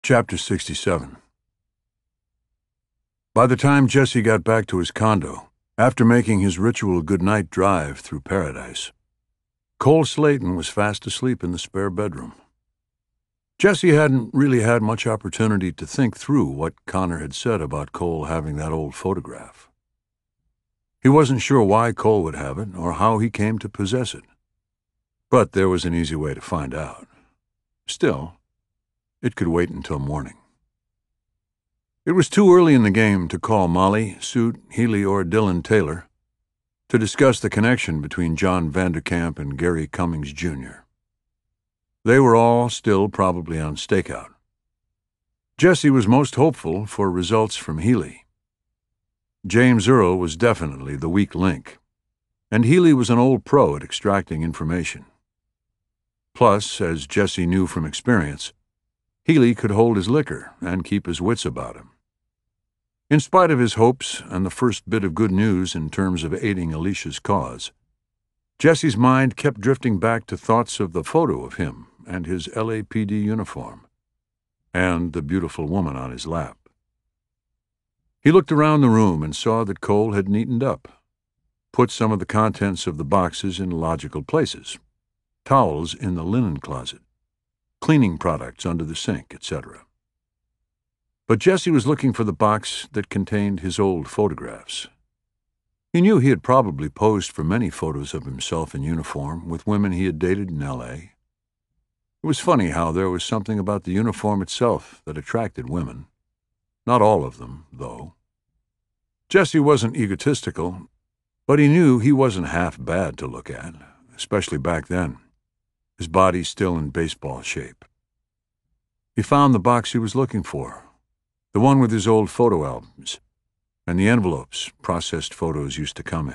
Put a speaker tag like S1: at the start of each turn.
S1: Chapter 67. By the time Jesse got back to his condo, after making his ritual goodnight drive through paradise, Cole Slayton was fast asleep in the spare bedroom. Jesse hadn't really had much opportunity to think through what Connor had said about Cole having that old photograph. He wasn't sure why Cole would have it or how he came to possess it. But there was an easy way to find out. Still, it could wait until morning. It was too early in the game to call Molly, Suit, Healy, or Dylan Taylor to discuss the connection between John Vanderkamp and Gary Cummings, Jr. They were all still probably on stakeout. Jesse was most hopeful for results from Healy. James Earl was definitely the weak link, and Healy was an old pro at extracting information. Plus, as Jesse knew from experience, Healy could hold his liquor and keep his wits about him. In spite of his hopes and the first bit of good news in terms of aiding Alicia's cause, Jesse's mind kept drifting back to thoughts of the photo of him and his LAPD uniform, and the beautiful woman on his lap. He looked around the room and saw that Cole had neatened up, put some of the contents of the boxes in logical places, towels in the linen closet, cleaning products under the sink, etc. But Jesse was looking for the box that contained his old photographs. He knew he had probably posed for many photos of himself in uniform with women he had dated in L.A. It was funny how there was something about the uniform itself that attracted women. Not all of them, though. Jesse wasn't egotistical, but he knew he wasn't half bad to look at, especially back then, his body still in baseball shape. He found the box he was looking for, the one with his old photo albums, and the envelopes processed photos used to come in.